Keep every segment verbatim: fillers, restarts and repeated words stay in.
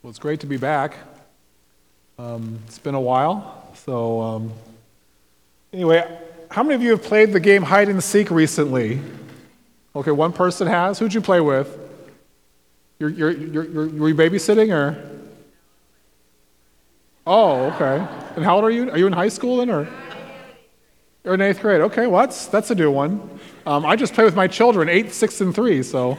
Well, it's great to be back. Um, it's been a while. So, um, anyway, how many of you have played the game hide and seek recently? Okay, one person has. Who'd you play with? You're, you're, you're, you're, were you babysitting or? Oh, okay. And how old are you? Are you in high school then, or? You're in eighth grade. Okay, well, that's, that's a new one. Um, I just play with my children, eight, six, and three, so.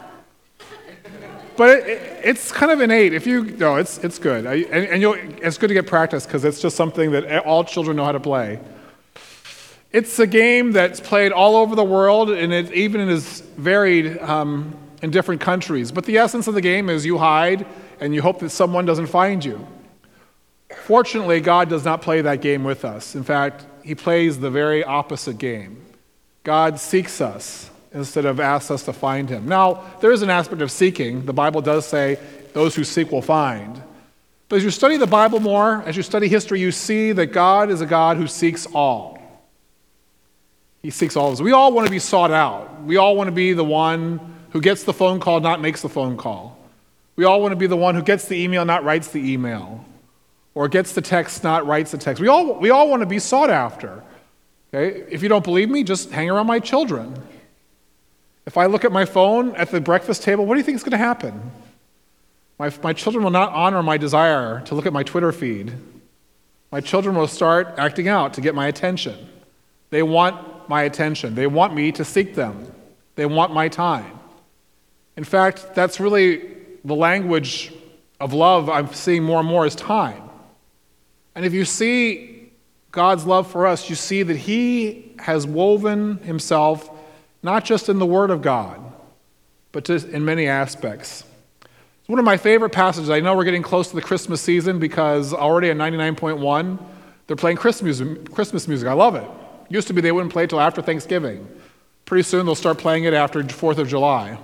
But it, it, it's kind of innate. If you, no, it's it's good. I, and and you'll, it's good to get practice because it's just something that all children know how to play. It's a game that's played all over the world, and it even is varied um, in different countries. But the essence of the game is you hide, and you hope that someone doesn't find you. Fortunately, God does not play that game with us. In fact, he plays the very opposite game. God seeks us instead of asks us to find him. Now, there is an aspect of seeking. The Bible does say, those who seek will find. But as you study the Bible more, as you study history, you see that God is a God who seeks all. He seeks all of us. We all want to be sought out. We all want to be the one who gets the phone call, not makes the phone call. We all want to be the one who gets the email, not writes the email. Or gets the text, not writes the text. We all, we all want to be sought after. Okay? If you don't believe me, just hang around my children. If I look at my phone at the breakfast table, what do you think is going to happen? My, my children will not honor my desire to look at my Twitter feed. My children will start acting out to get my attention. They want my attention. They want me to seek them. They want my time. In fact, that's really the language of love I'm seeing more and more is time. And if you see God's love for us, you see that he has woven himself not just in the Word of God, but just in many aspects. It's one of my favorite passages. I know we're getting close to the Christmas season because already at ninety-nine point one, they're playing Christmas music. Christmas music. I love it. Used to be they wouldn't play it till after Thanksgiving. Pretty soon they'll start playing it after fourth of July.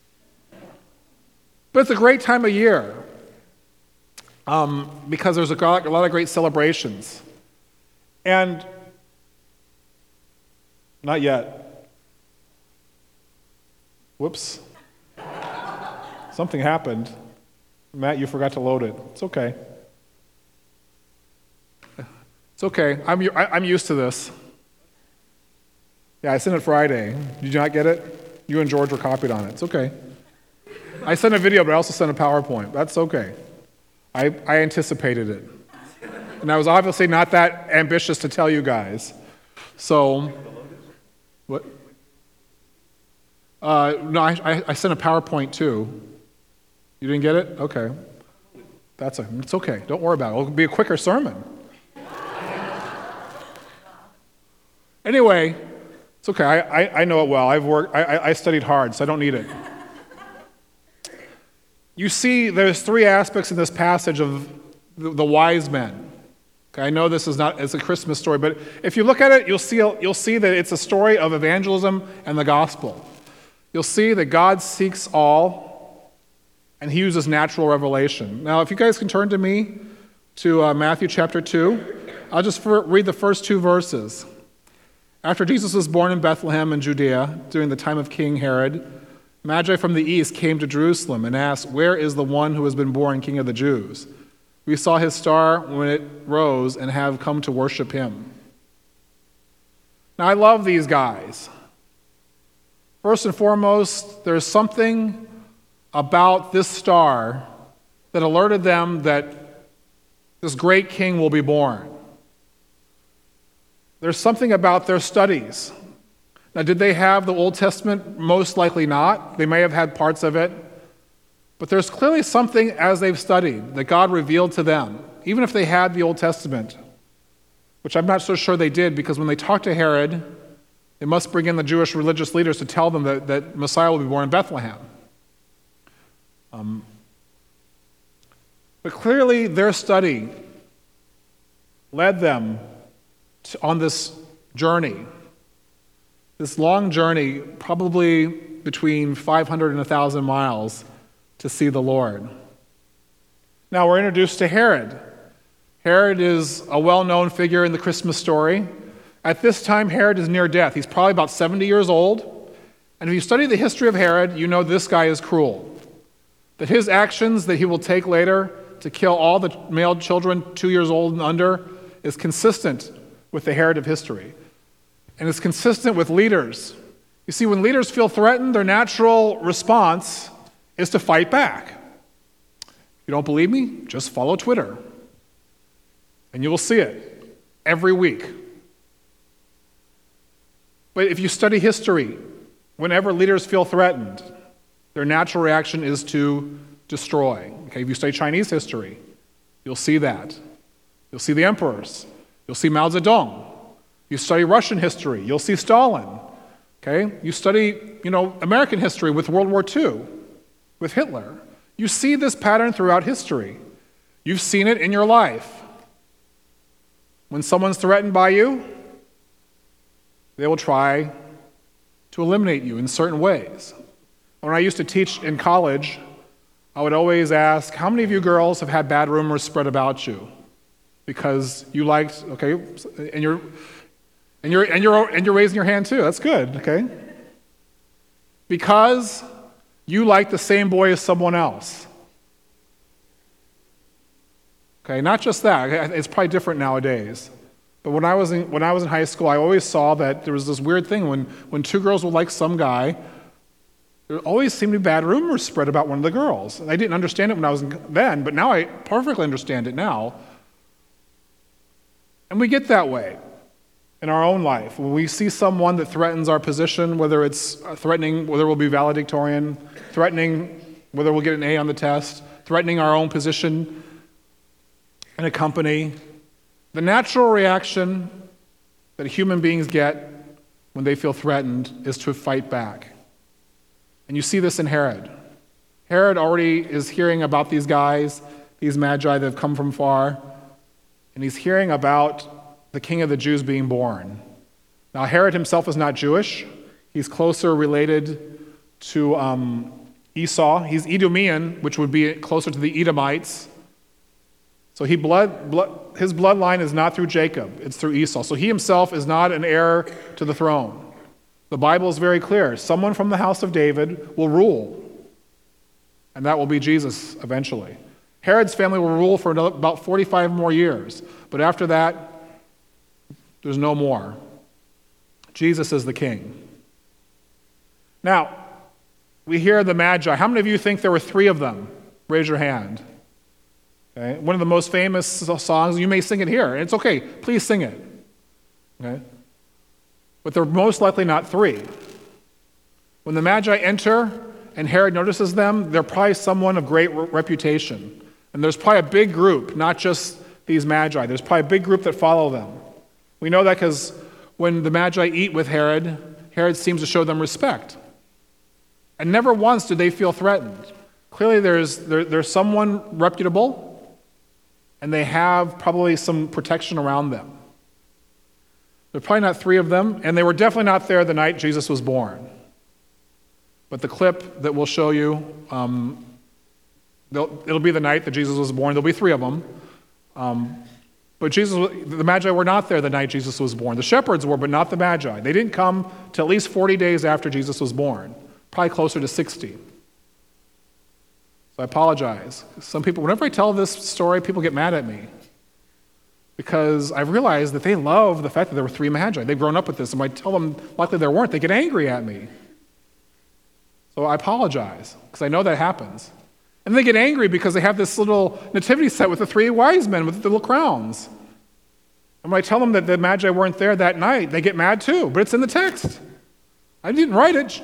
But it's a great time of year um, because there's a lot, a lot of great celebrations. And not yet. Whoops. Something happened. Matt, you forgot to load it. It's okay. It's okay. I'm, I'm used to this. Yeah, I sent it Friday. Did you not get it? You and George were copied on it. It's okay. I sent a video, but I also sent a PowerPoint. That's okay. I, I anticipated it. And I was obviously not that ambitious to tell you guys. So, what? Uh, no, I, I sent a PowerPoint too. You didn't get it? Okay. That's a, it's okay. Don't worry about it. It'll be a quicker sermon. Anyway, it's okay. I, I, I know it well. I've worked. I, I studied hard, so I don't need it. You see, there's three aspects in this passage of the, the wise men. Okay, I know this is not it's a Christmas story, but if you look at it, you'll see you'll see that it's a story of evangelism and the gospel. You'll see that God seeks all, and he uses natural revelation. Now, if you guys can turn to me to uh, Matthew chapter two, I'll just for, read the first two verses. After Jesus was born in Bethlehem in Judea during the time of King Herod, Magi from the east came to Jerusalem and asked, "Where is the one who has been born King of the Jews? We saw his star when it rose and have come to worship him." Now, I love these guys. First and foremost, there's something about this star that alerted them that this great king will be born. There's something about their studies. Now, did they have the Old Testament? Most likely not. They may have had parts of it. But there's clearly something as they've studied that God revealed to them, even if they had the Old Testament, which I'm not so sure they did, because when they talked to Herod, they must bring in the Jewish religious leaders to tell them that, that Messiah will be born in Bethlehem. Um, but clearly their study led them to, on this journey, this long journey, probably between five hundred and one thousand miles, to see the Lord. Now we're introduced to Herod. Herod is a well-known figure in the Christmas story. At this time, Herod is near death. He's probably about seventy years old. And if you study the history of Herod, you know this guy is cruel. that his actions that he will take later to kill all the male children two years old and under is consistent with the Herod of history. And it's consistent with leaders. You see, when leaders feel threatened, their natural response is to fight back. If you don't believe me, just follow Twitter. And you will see it every week. But if you study history, whenever leaders feel threatened, their natural reaction is to destroy. Okay, if you study Chinese history, you'll see that. You'll see the emperors. You'll see Mao Zedong. You study Russian history, you'll see Stalin. Okay? You study, you know, American history with World War Two, with Hitler. You see this pattern throughout history. You've seen it in your life. When someone's threatened by you, they will try to eliminate you in certain ways. When I used to teach in college, I would always ask, how many of you girls have had bad rumors spread about you? Because you liked, okay, and you're and you're and you're and you're raising your hand too. That's good, okay? Because you like the same boy as someone else. Okay, not just that. It's probably different nowadays. But when I was in when I was in high school, I always saw that there was this weird thing when when two girls would like some guy, there always seemed to be bad rumors spread about one of the girls. And I didn't understand it when I was in, then, but now I perfectly understand it now. And we get that way in our own life. When we see someone that threatens our position, whether it's threatening whether we'll be valedictorian, threatening whether we'll get an A on the test, threatening our own position in a company, the natural reaction that human beings get when they feel threatened is to fight back. And you see this in Herod. Herod already is hearing about these guys, these magi that have come from far, and he's hearing about the king of the Jews being born. Now, Herod himself is not Jewish. He's closer related to um, Esau. He's Edomian, which would be closer to the Edomites. So he blood, blood, his bloodline is not through Jacob, it's through Esau. So he himself is not an heir to the throne. The Bible is very clear. Someone from the house of David will rule, and that will be Jesus eventually. Herod's family will rule for another, about forty-five more years, but after that, there's no more. Jesus is the king. Now, we hear the Magi. How many of you think there were three of them? Raise your hand. Okay? One of the most famous songs, you may sing it here. It's okay, please sing it. Okay? But they're most likely not three. When the Magi enter and Herod notices them, they're probably someone of great reputation. And there's probably a big group, not just these Magi. There's probably a big group that follow them. We know that because when the Magi eat with Herod, Herod seems to show them respect. And never once do they feel threatened. Clearly there's, there, there's someone reputable, and they have probably some protection around them. There are probably not three of them, and they were definitely not there the night Jesus was born. But the clip that we'll show you, um, it'll be the night that Jesus was born. There'll be three of them. Um, but Jesus, the Magi were not there the night Jesus was born. The shepherds were, but not the Magi. They didn't come till at least forty days after Jesus was born, probably closer to sixty. So I apologize. Some people, whenever I tell this story, people get mad at me because I've realized that they love the fact that there were three Magi. They've grown up with this, and when I tell them likely there weren't, they get angry at me. So I apologize because I know that happens. And they get angry because they have this little nativity set with the three wise men with the little crowns. And when I tell them that the Magi weren't there that night, they get mad too, but it's in the text. I didn't write it.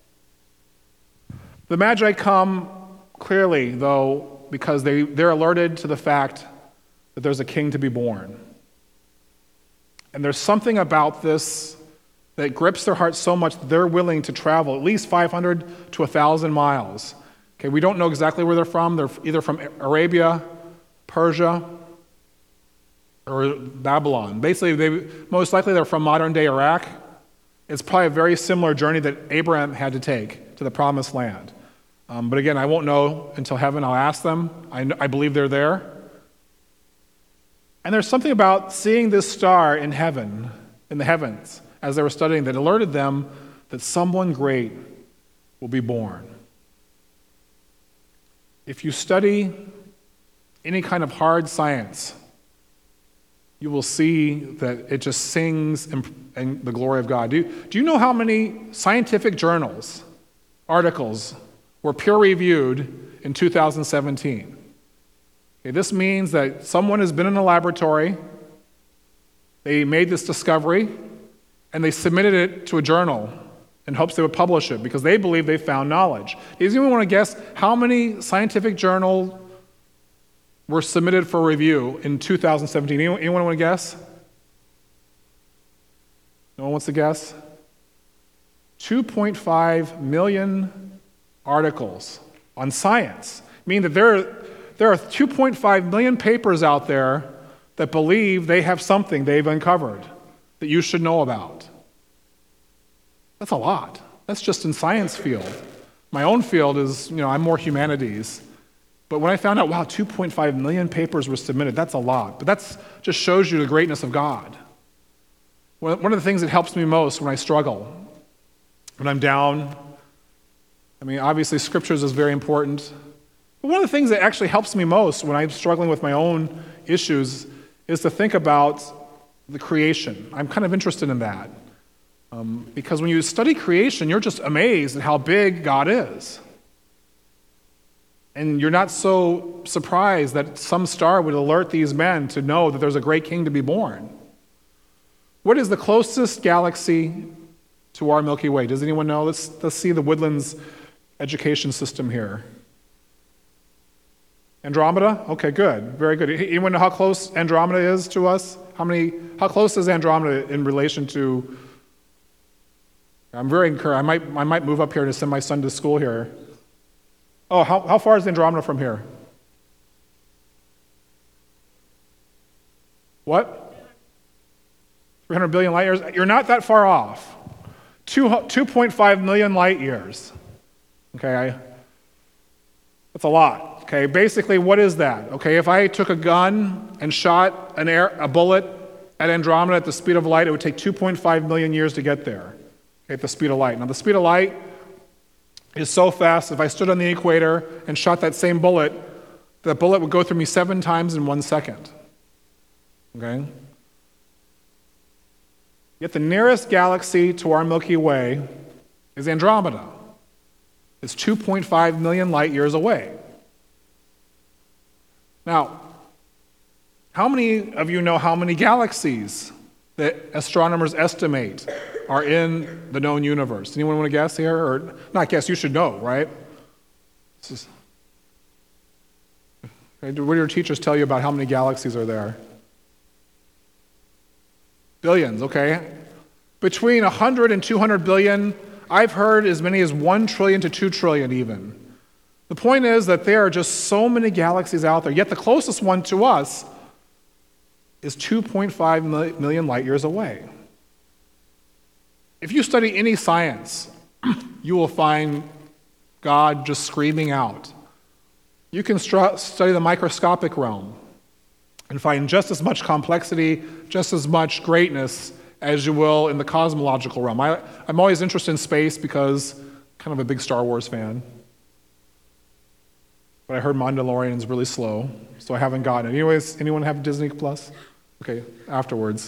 The Magi come clearly, though, because they, they're alerted to the fact that there's a king to be born. And there's something about this that grips their hearts so much that they're willing to travel at least five hundred to one thousand miles. Okay, we don't know exactly where they're from. They're either from Arabia, Persia, or Babylon. Basically, they, most likely they're from modern-day Iraq. It's probably a very similar journey that Abraham had to take to the Promised Land. Um, but again, I won't know until heaven. I'll ask them. I, I believe they're there. And there's something about seeing this star in heaven, in the heavens, as they were studying, that alerted them that someone great will be born. If you study any kind of hard science, you will see that it just sings in, in the glory of God. Do, do you know how many scientific journals, articles, were peer-reviewed in two thousand seventeen? Okay, this means that someone has been in a laboratory, they made this discovery, and they submitted it to a journal in hopes they would publish it because they believe they found knowledge. Does anyone want to guess how many scientific journals were submitted for review in two thousand seventeen? Anyone, anyone want to guess? No one wants to guess? two point five million articles on science, meaning that there, there are two point five million papers out there that believe they have something they've uncovered that you should know about. That's a lot. That's just in science field. My own field is, you know, I'm more humanities. But when I found out, wow, two point five million papers were submitted, that's a lot. But that just shows you the greatness of God. One of the things that helps me most when I struggle, when I'm down, I mean, obviously scriptures is very important. But one of the things that actually helps me most when I'm struggling with my own issues is to think about the creation. I'm kind of interested in that. Um, because when you study creation, you're just amazed at how big God is. And you're not so surprised that some star would alert these men to know that there's a great king to be born. What is the closest galaxy to our Milky Way? Does anyone know? Let's, let's see the Woodlands education system here. Andromeda? Okay, good. Very good. Anyone know how close Andromeda is to us? How many? How close is Andromeda in relation to... I'm very encouraged. I might, I might move up here to send my son to school here. Oh, how, how far is Andromeda from here? What? three hundred billion light years? You're not that far off. two point five million light years. Okay, I, that's a lot. Okay, basically, what is that? Okay, if I took a gun and shot an air, a bullet at Andromeda at the speed of light, it would take two point five million years to get there. Okay, at the speed of light. Now, the speed of light is so fast, if I stood on the equator and shot that same bullet, that bullet would go through me seven times in one second. Okay? Yet the nearest galaxy to our Milky Way is Andromeda. It's two point five million light years away. Now, how many of you know how many galaxies that astronomers estimate are in the known universe? Anyone want to guess here? Or not guess, you should know, right? This is, okay, what do your teachers tell you about how many galaxies are there? Billions, okay. Between one hundred and two hundred billion, I've heard as many as one trillion to two trillion even. The point is that there are just so many galaxies out there, yet the closest one to us is two point five million light years away. If you study any science, you will find God just screaming out. You can stru- study the microscopic realm and find just as much complexity, just as much greatness as you will in the cosmological realm. I, I'm always interested in space because I'm kind of a big Star Wars fan. But I heard Mandalorian is really slow, so I haven't gotten it. Anyways, anyone have Disney Plus? Okay, afterwards.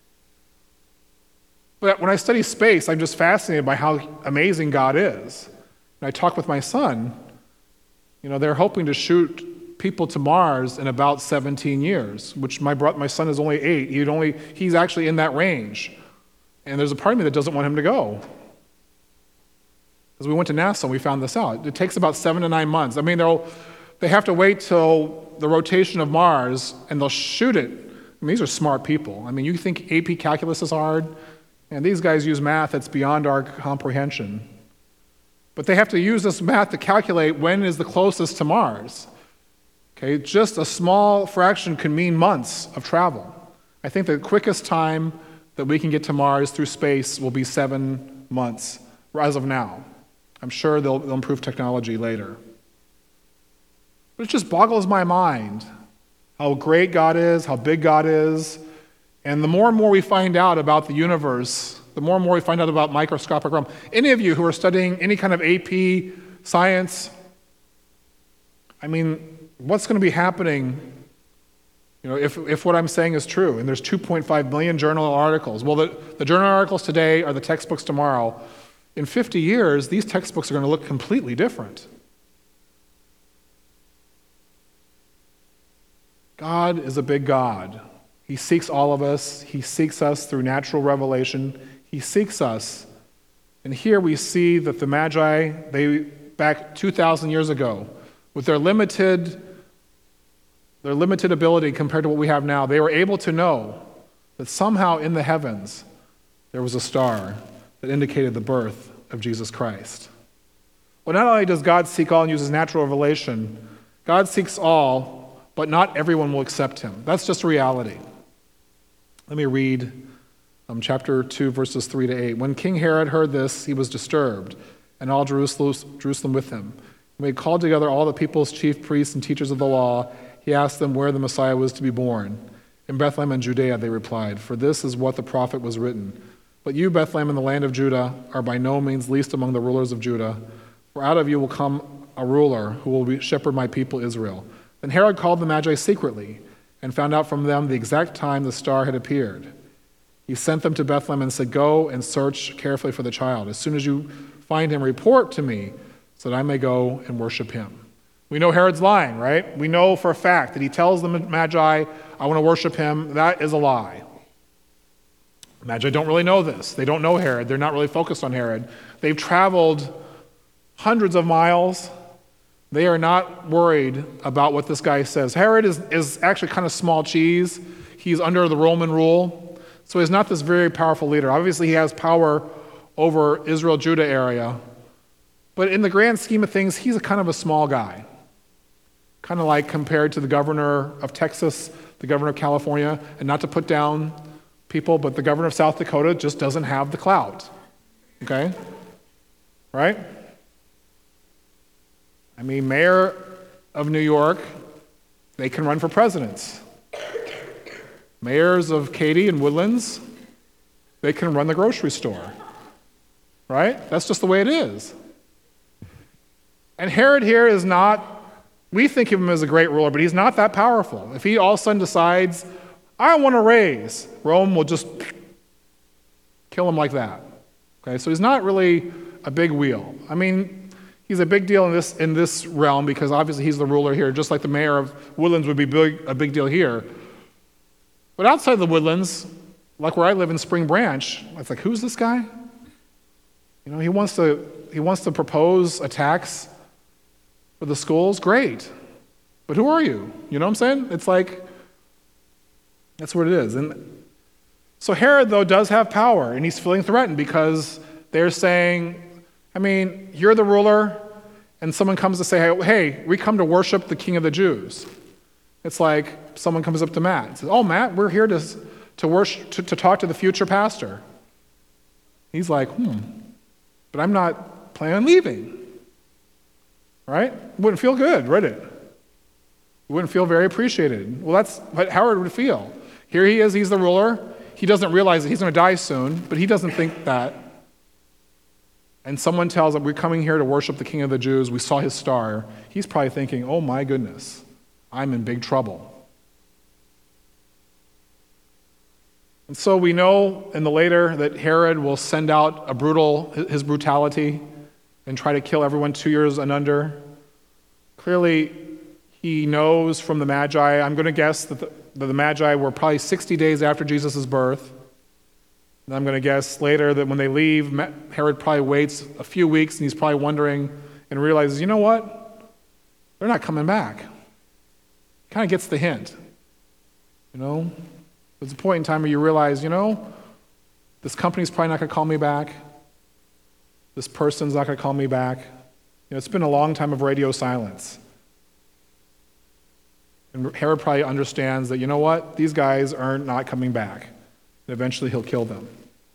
But when I study space, I'm just fascinated by how amazing God is. And I talk with my son, you know, they're hoping to shoot people to Mars in about seventeen years, which my bro- my son is only eight. He'd only, he's actually in that range. And there's a part of me that doesn't want him to go. Because we went to NASA and we found this out. It takes about seven to nine months. I mean, they'll they have to wait till the rotation of Mars and they'll shoot it. I mean, these are smart people. I mean, you think A P calculus is hard? And these guys use math that's beyond our comprehension. But they have to use this math to calculate when is the closest to Mars. Okay, just a small fraction can mean months of travel. I think the quickest time that we can get to Mars through space will be seven months, as of now. I'm sure they'll, they'll improve technology later. But it just boggles my mind how great God is, how big God is. And the more and more we find out about the universe, the more and more we find out about microscopic realm. Any of you who are studying any kind of A P science, I mean, what's going to be happening, you know, if, if what I'm saying is true, and there's two point five million journal articles? Well, the, the journal articles today are the textbooks tomorrow. In fifty years, these textbooks are going to look completely different. God is a big God. He seeks all of us. He seeks us through natural revelation. He seeks us. And here we see that the Magi, they back two thousand years ago, with their limited, their limited ability compared to what we have now, they were able to know that somehow in the heavens there was a star that indicated the birth of Jesus Christ. Well, not only does God seek all and use his natural revelation, God seeks all, but not everyone will accept him. That's just a reality. Let me read um, chapter two, verses three to eight. When King Herod heard this, he was disturbed, and all Jerusalem, Jerusalem with him. When he called together all the people's chief priests and teachers of the law, he asked them where the Messiah was to be born. In Bethlehem in Judea, they replied, for this is what the prophet was written. But you, Bethlehem, in the land of Judah, are by no means least among the rulers of Judah, for out of you will come a ruler who will be, shepherd my people Israel. Then Herod called the Magi secretly and found out from them the exact time the star had appeared. He sent them to Bethlehem and said, go and search carefully for the child. As soon as you find him, report to me so that I may go and worship him. We know Herod's lying, right? We know for a fact that he tells the Magi, I want to worship him. That is a lie. The Magi don't really know this. They don't know Herod. They're not really focused on Herod. They've traveled hundreds of miles. They are not worried about what this guy says. Herod is, is actually kind of small cheese. He's under the Roman rule. So he's not this very powerful leader. Obviously, he has power over Israel-Judah area. But in the grand scheme of things, he's a kind of a small guy. Kind of like compared to the governor of Texas, the governor of California, and not to put down people, but the governor of South Dakota just doesn't have the clout. Okay? Right? I mean, mayor of New York, they can run for presidents. Mayors of Katy and Woodlands, they can run the grocery store. Right? That's just the way it is. And Herod here is not, we think of him as a great ruler, but he's not that powerful. If he all of a sudden decides, I want to raise, Rome will just kill him like that. Okay, so he's not really a big wheel. I mean, he's a big deal in this in this realm because obviously he's the ruler here, just like the mayor of Woodlands would be big, a big deal here. But outside the Woodlands, like where I live in Spring Branch, it's like, who's this guy? You know, he wants to he wants to propose a tax for the schools, great. But who are you? You know what I'm saying? It's like, that's what it is. And so Herod, though, does have power, and he's feeling threatened because they're saying, I mean, you're the ruler, and someone comes to say, hey, we come to worship the King of the Jews. It's like someone comes up to Matt and says, oh, Matt, we're here to, to, worship, to, to talk to the future pastor. He's like, hmm, but I'm not planning on leaving. Right? It wouldn't feel good, would it? It wouldn't feel very appreciated. Well, that's what Herod would feel. Here he is, he's the ruler. He doesn't realize that he's going to die soon, but he doesn't think that. And someone tells him, we're coming here to worship the King of the Jews. We saw his star. He's probably thinking, oh my goodness, I'm in big trouble. And so we know in the later that Herod will send out a brutal, his brutality and try to kill everyone two years and under. Clearly, he knows from the Magi, I'm going to guess that the, that the Magi were probably sixty days after Jesus' birth. And I'm going to guess later that when they leave, Herod probably waits a few weeks and he's probably wondering and realizes, you know what? They're not coming back. Kind of gets the hint. You know? There's a point in time where you realize, you know, this company's probably not going to call me back. This person's not going to call me back. You know, it's been a long time of radio silence. And Herod probably understands that, you know what? These guys are not coming back. And eventually he'll kill them.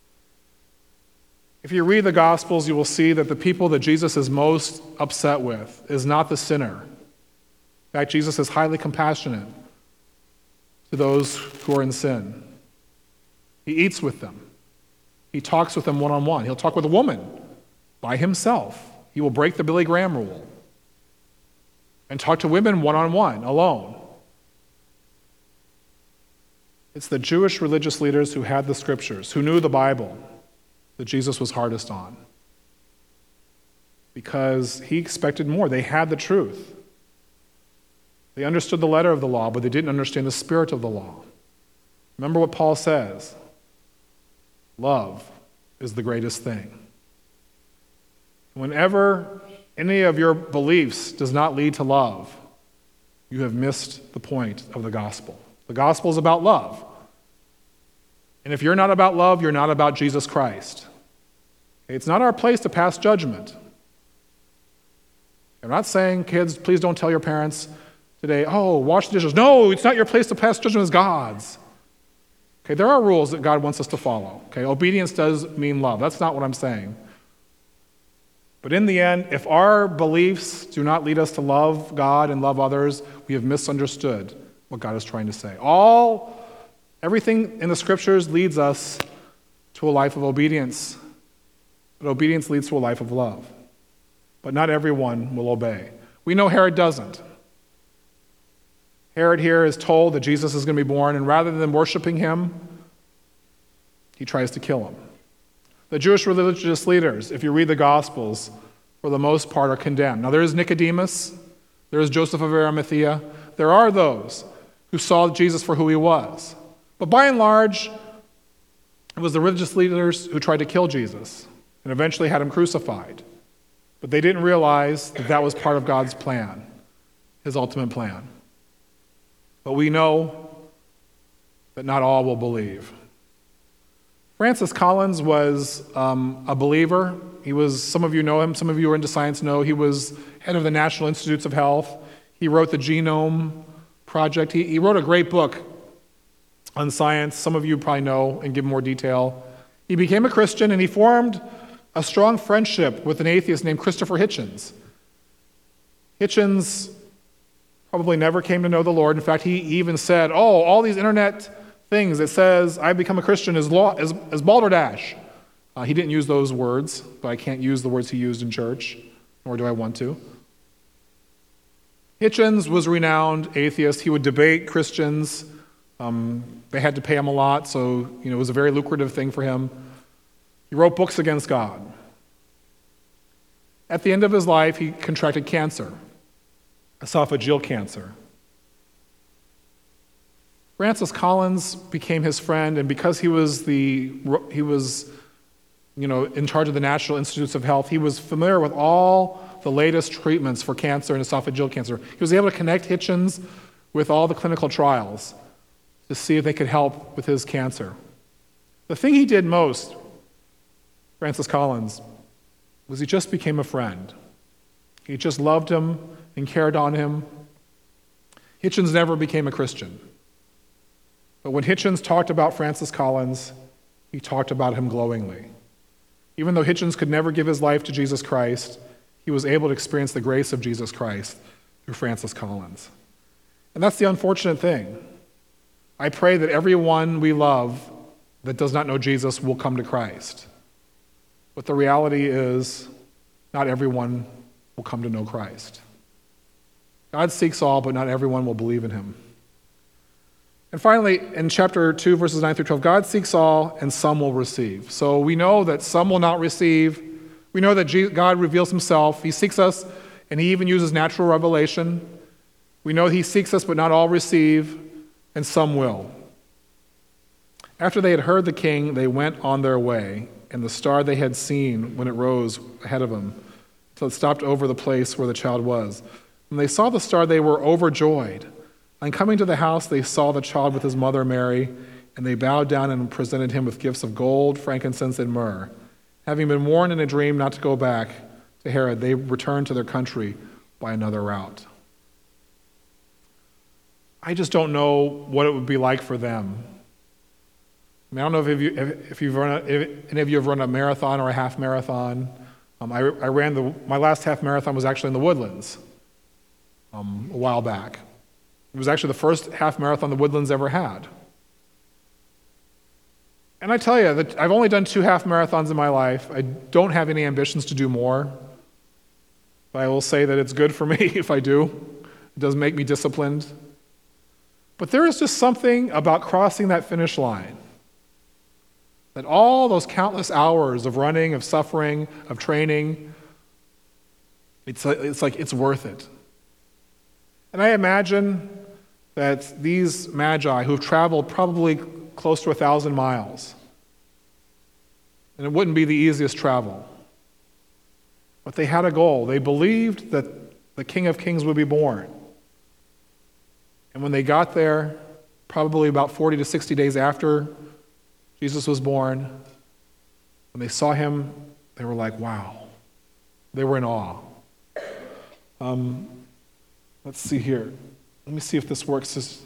If you read the Gospels, you will see that the people that Jesus is most upset with is not the sinner. In fact, Jesus is highly compassionate to those who are in sin. He eats with them. He talks with them one-on-one. He'll talk with a woman by himself. He will break the Billy Graham rule. and talk to women one-on-one, alone. It's the Jewish religious leaders who had the scriptures, who knew the Bible, that Jesus was hardest on. Because he expected more. They had the truth. They understood the letter of the law, but they didn't understand the spirit of the law. Remember what Paul says. Love is the greatest thing. Whenever any of your beliefs does not lead to love, you have missed the point of the gospel. The gospel is about love. And if you're not about love, you're not about Jesus Christ. It's not our place to pass judgment. I'm not saying, kids, please don't tell your parents today, oh, wash the dishes. No, it's not your place to pass judgment, it's God's. Okay, there are rules that God wants us to follow. Okay, obedience does mean love. That's not what I'm saying. But in the end, if our beliefs do not lead us to love God and love others, we have misunderstood what God is trying to say. All, everything in the scriptures leads us to a life of obedience. But obedience leads to a life of love. But not everyone will obey. We know Herod doesn't. Herod here is told that Jesus is going to be born, and rather than worshiping him, he tries to kill him. The Jewish religious leaders, if you read the Gospels, for the most part are condemned. Now there is Nicodemus, there is Joseph of Arimathea, there are those who saw Jesus for who he was. But by and large, it was the religious leaders who tried to kill Jesus and eventually had him crucified. But they didn't realize that that was part of God's plan, his ultimate plan. But we know that not all will believe. Francis Collins was um, a believer. He was, some of you know him, some of you who are into science know, he was head of the National Institutes of Health. He wrote the Genome Project. He, he wrote a great book on science. Some of you probably know and give more detail. He became a Christian and he formed a strong friendship with an atheist named Christopher Hitchens. Hitchens probably never came to know the Lord. In fact, he even said, oh, all these internet things that says I've become a Christian is, law, is, is balderdash. Uh, he didn't use those words, but I can't use the words he used in church, nor do I want to. Hitchens was a renowned atheist. He would debate Christians. Um, they had to pay him a lot, so you know, it was a very lucrative thing for him. He wrote books against God. At the end of his life, he contracted cancer, esophageal cancer. Francis Collins became his friend, and because he was the he was, you know, in charge of the National Institutes of Health, he was familiar with all the latest treatments for cancer and esophageal cancer. He was able to connect Hitchens with all the clinical trials to see if they could help with his cancer. The thing he did most, Francis Collins, was he just became a friend. He just loved him and cared on him. Hitchens never became a Christian. But when Hitchens talked about Francis Collins, he talked about him glowingly. Even though Hitchens could never give his life to Jesus Christ, he was able to experience the grace of Jesus Christ through Francis Collins. And that's the unfortunate thing. I pray that everyone we love that does not know Jesus will come to Christ. But the reality is, not everyone will come to know Christ. God seeks all, but not everyone will believe in him. And finally, in chapter two, verses nine through twelve, God seeks all, and some will receive. So we know that some will not receive. We know that God reveals himself. He seeks us, and he even uses natural revelation. We know he seeks us, but not all receive, and some will. After they had heard the king, they went on their way, and the star they had seen when it rose ahead of them, until it stopped over the place where the child was. When they saw the star, they were overjoyed. On coming to the house, they saw the child with his mother Mary, and they bowed down and presented him with gifts of gold, frankincense, and myrrh. Having been warned in a dream not to go back to Herod, they returned to their country by another route. I just don't know what it would be like for them. I mean, I don't know if, you, if, if you've run a, if any of you have run a marathon or a half marathon. Um, I, I ran the my last half marathon was actually in the Woodlands um, a while back. It was actually the first half marathon the Woodlands ever had. And I tell you that I've only done two half marathons in my life. I don't have any ambitions to do more, but I will say that it's good for me if I do. It does make me disciplined. But there is just something about crossing that finish line. That all those countless hours of running, of suffering, of training, it's like, it's like it's worth it. And I imagine that these magi who've traveled probably close to a thousand miles, and it wouldn't be the easiest travel, but they had a goal. They believed that the King of Kings would be born. And when they got there, probably about forty to sixty days after Jesus was born, when they saw him, they were like, wow. They were in awe. Um, let's see here. Let me see if this works. This,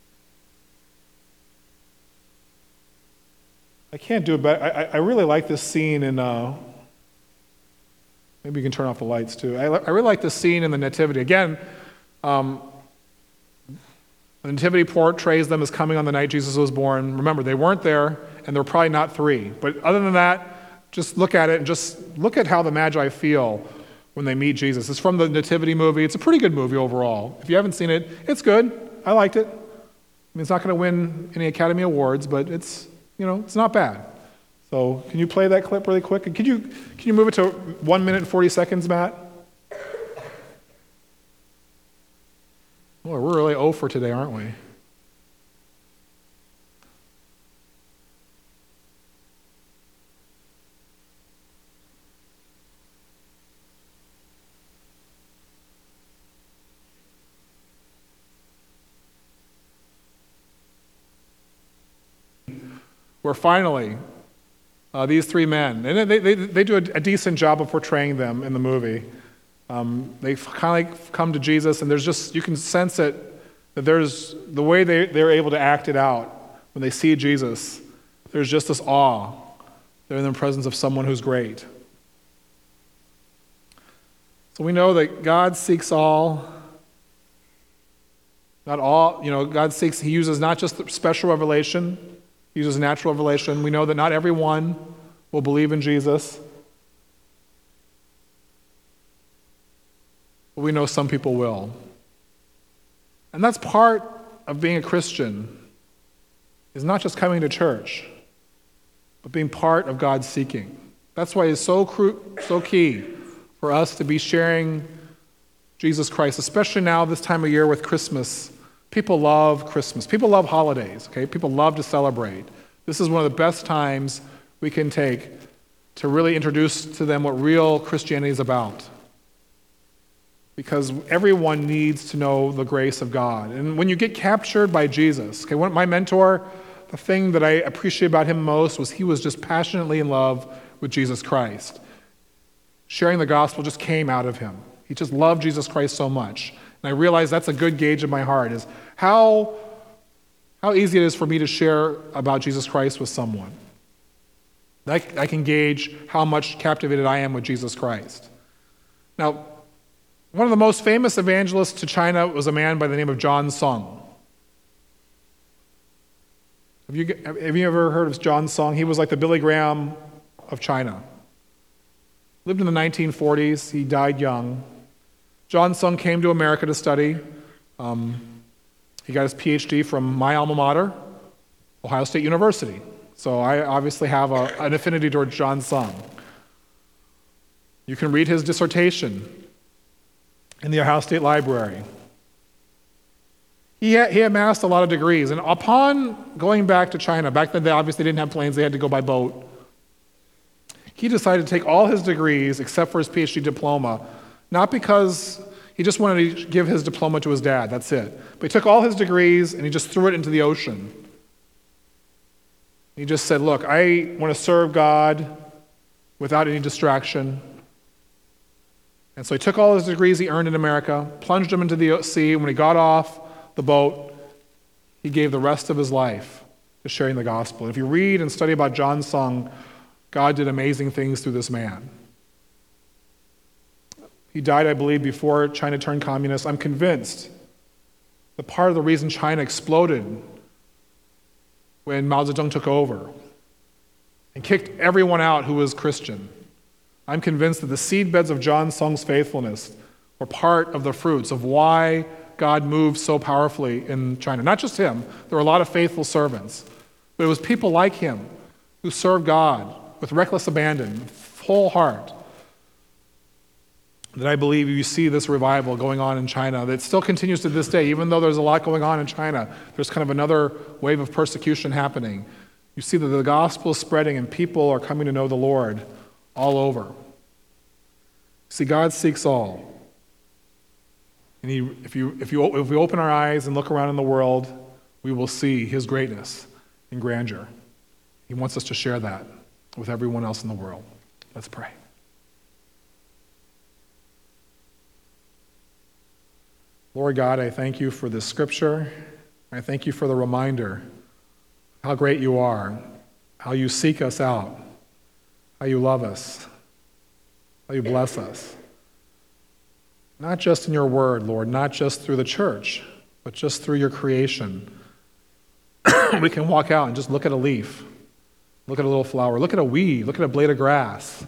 I can't do it, but I, I really like this scene in, uh, maybe you can turn off the lights too. I, I really like this scene in the Nativity. Again, um, the Nativity portrays them as coming on the night Jesus was born. Remember, they weren't there, and they were probably not three. But other than that, just look at it and just look at how the Magi feel when they meet Jesus. It's from the Nativity movie. It's a pretty good movie overall. If you haven't seen it, it's good. I liked it. I mean, it's not going to win any Academy Awards, but it's, you know, it's not bad. So can you play that clip really quick? And can you can you move it to one minute and forty seconds, Matt? Boy, we're really oh for today, aren't we? Where finally, uh, these three men, and they, they, they do a, a decent job of portraying them in the movie. Um, they kind of come to Jesus, and there's just, you can sense it, that there's, the way they, they're able to act it out when they see Jesus, there's just this awe. They're in the presence of someone who's great. So we know that God seeks all, not all, you know, God seeks, he uses not just the special revelation, he uses natural revelation. We know that not everyone will believe in Jesus. But we know some people will. And that's part of being a Christian, is not just coming to church, but being part of God's seeking. That's why it's so cru- so key for us to be sharing Jesus Christ, especially now this time of year with Christmas. People love Christmas. People love holidays, okay? People love to celebrate. This is one of the best times we can take to really introduce to them what real Christianity is about. Because everyone needs to know the grace of God. And when you get captured by Jesus, okay, one, my mentor, the thing that I appreciate about him most was he was just passionately in love with Jesus Christ. Sharing the gospel just came out of him. He just loved Jesus Christ so much. And I realized that's a good gauge of my heart, is how, how easy it is for me to share about Jesus Christ with someone. I, I can gauge how much captivated I am with Jesus Christ. Now, one of the most famous evangelists to China was a man by the name of John Sung. Have you, have you ever heard of John Sung? He was like the Billy Graham of China. Lived in the nineteen forties. He died young. John Sung came to America to study. Um, he got his P H D from my alma mater, Ohio State University. So I obviously have a, an affinity towards John Sung. You can read his dissertation in the Ohio State Library. He, ha- he amassed a lot of degrees, and upon going back to China, back then they obviously didn't have planes, they had to go by boat. He decided to take all his degrees, except for his P H D diploma, not because he just wanted to give his diploma to his dad, that's it. But he took all his degrees and he just threw it into the ocean. He just said, look, I want to serve God without any distraction. And so he took all his degrees he earned in America, plunged them into the sea, and when he got off the boat, he gave the rest of his life to sharing the gospel. And if you read and study about John Sung, God did amazing things through this man. He died, I believe, before China turned communist. I'm convinced that part of the reason China exploded when Mao Zedong took over and kicked everyone out who was Christian, I'm convinced that the seedbeds of John Sung's faithfulness were part of the fruits of why God moved so powerfully in China. Not just him. There were a lot of faithful servants. But it was people like him who served God with reckless abandon, whole heart, that I believe you see this revival going on in China that still continues to this day. Even though there's a lot going on in China, there's kind of another wave of persecution happening. You see that the gospel is spreading and people are coming to know the Lord all over. See, God seeks all. And he, if, you, if, you, if we open our eyes and look around in the world, we will see his greatness and grandeur. He wants us to share that with everyone else in the world. Let's pray. Lord God, I thank you for this scripture. I thank you for the reminder how great you are, how you seek us out, how you love us, how you bless us. Not just in your word, Lord, not just through the church, but just through your creation. We can walk out and just look at a leaf, look at a little flower, look at a weed, look at a blade of grass.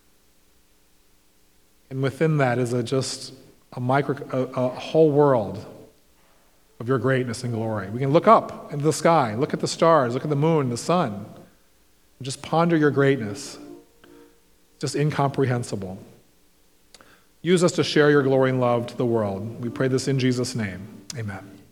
And within that is a just a micro, a, a whole world of your greatness and glory. We can look up into the sky, look at the stars, look at the moon, the sun, and just ponder your greatness. Just incomprehensible. Use us to share your glory and love to the world. We pray this in Jesus' name. Amen.